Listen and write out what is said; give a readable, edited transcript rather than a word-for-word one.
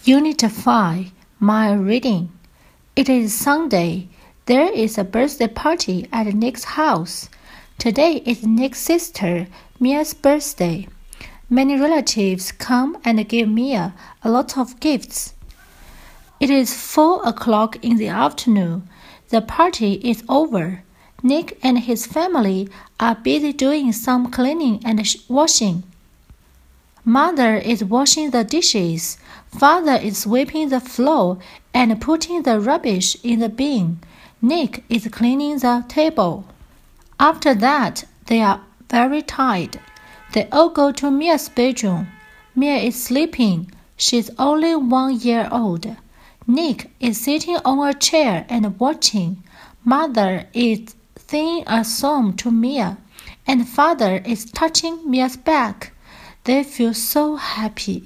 Unit 5, My Reading. It is Sunday. There is a birthday party at Nick's house. Today is Nick's sister, Mia's birthday. Many relatives come and give Mia a lot of gifts. It is 4 o'clock in the afternoon. The party is over. Nick and his family are busy doing some cleaning and washing. Mother is washing the dishes. Father is sweeping the floor and putting the rubbish in the bin. Nick is cleaning the table. After that, they are very tired. They all go to Mia's bedroom. Mia is sleeping. She's only 1 year old. Nick is sitting on a chair and watching. Mother is singing a song to Mia, and father is touching Mia's back. They feel so happy.